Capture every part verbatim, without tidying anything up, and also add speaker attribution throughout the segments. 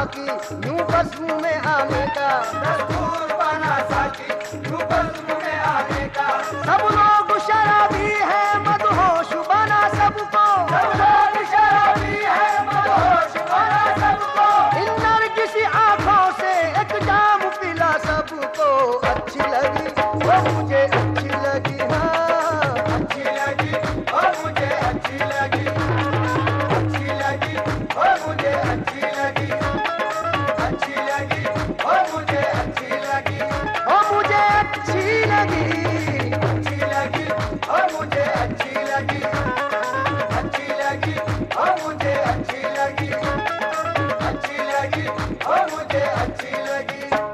Speaker 1: साकी यूं बज़्म में आने का,
Speaker 2: दस्तूर बना साकी यूं बज़्म में आने का।
Speaker 1: सब लोग शराबी है मदहोश बना सबको,
Speaker 2: सब लोग शराबी है मदहोश बना सबको।
Speaker 1: इन नरगिसी आंखों से एक जाम पिला सबको। अच्छी लगी वो मुझे अच्छी लगी, हाँ
Speaker 2: अच्छी लगी और मुझे अच्छी लगी, अच्छी लगी और मुझे अच्छी लगी, अच्छी लगी और मुझे अच्छी लगी,
Speaker 1: वो मुझे अच्छी लगी,
Speaker 2: अच्छी लगी और मुझे अच्छी लगी, अच्छी लगी और मुझे अच्छी लगी, अच्छी लगी और मुझे अच्छी लगी।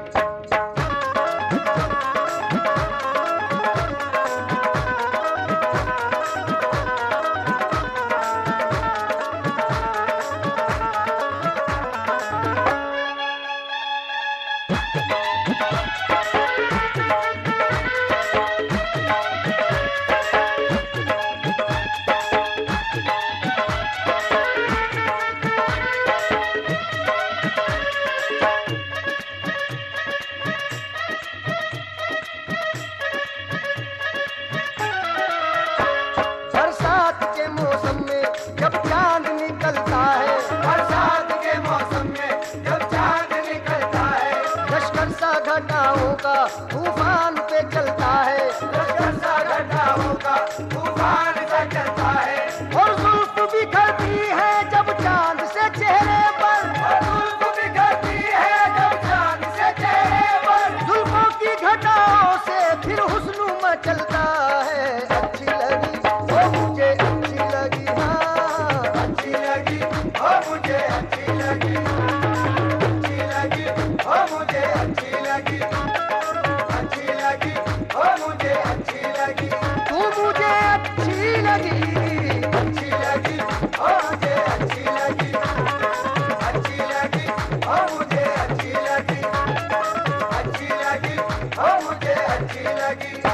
Speaker 1: बरसात के मौसम में जब चांद निकलता है,
Speaker 2: बरसात के मौसम में जब चांद निकलता है,
Speaker 1: लश्कर सा घटाओं का तूफान पे चलता है,
Speaker 2: लश्कर सा घटाओं का तूफान सा चलता है।
Speaker 1: और जुल्फ बिखरती है जब चांद से चेहरे पर,
Speaker 2: और जुल्फ बिखरती है जब चांद से चेहरे पर,
Speaker 1: जुल्फों की घटाओं से फिर हुस्न मचलता है। अच्छी लगी वो मुझे अच्छी लगी, हाँ
Speaker 2: अच्छी लगी और मुझे अच्छी लगी, अच्छी लगी और मुझे अच्छी लगी, अच्छी लगी और मुझे अच्छी लगी,
Speaker 1: तू मुझे अच्छी लगी,
Speaker 2: अच्छी लगी और मुझे अच्छी लगी, अच्छी लगी और मुझे अच्छी लगी, अच्छी लगी और मुझे अच्छी लगी।